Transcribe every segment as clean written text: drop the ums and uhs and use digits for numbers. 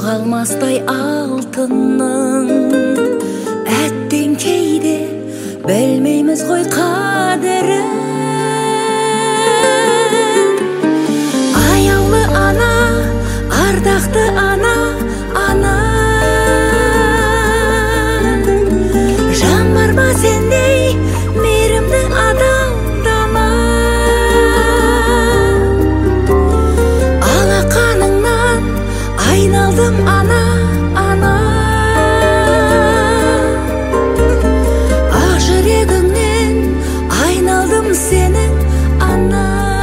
жоғалмастай алтынның әттең кейде білмейміз ғой қадірін. Аяулы ана, ардақты ана, ана, жан бар ма сендей мейірімді адамдама. Алақаныңнан айналдым ана, ана, ақ жүрегіңнен айналдым сенің ана.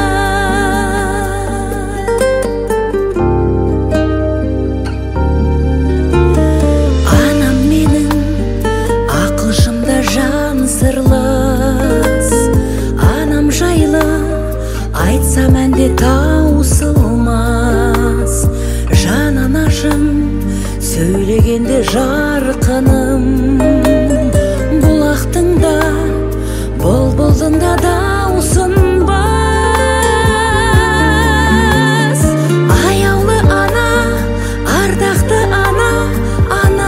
Анам менің ақылшымда жан сырлас, анам жайлы айтсам әнде таусылмас. Жан анашым сөйлегенде жарқыным, бұлақтың да бұлбұлдың да даусын бас. Аяулы ана, ардақты ана, ана,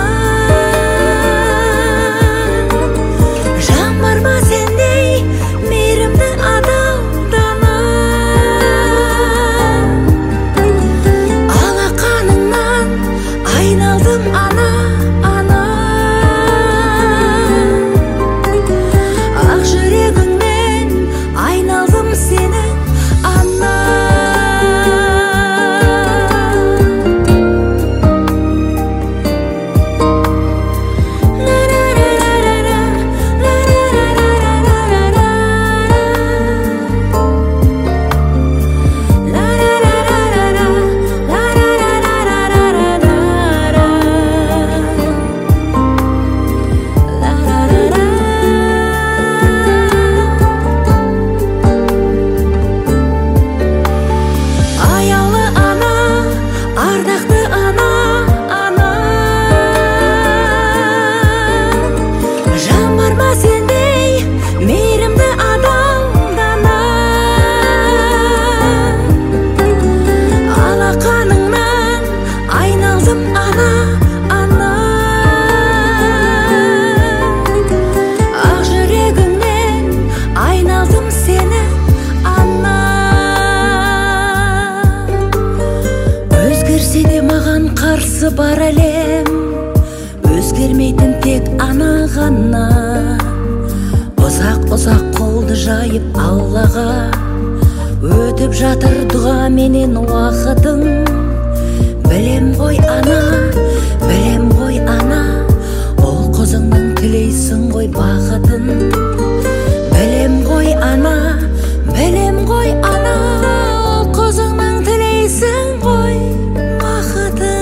жан бар ма сендей мейірімді адамдана. Алақаныңнан айналдым ана, ана, ақ жүрегіңнен айналдым сенің ана. Аяулы ана, ардақты ана, ана, жан бар ма сендей мейірімді адамдана. Алақаныңнан айналдым ана, ана, ақ жүрегіңнен айналдым сенің ана. Өзгерсе де маған қарсы бар әлем, өзгермейтін тек ана ғана. Ұзақ қолды жайып Аллаға өтіп жатыр дұға менен уақытың. Білем ғой ана, білем ғой ана, ол қызыңның тілейсің ғой бақытын. Білем ғой ана, білем ғой ана, ол қызыңның тілейсің ғой бақытын.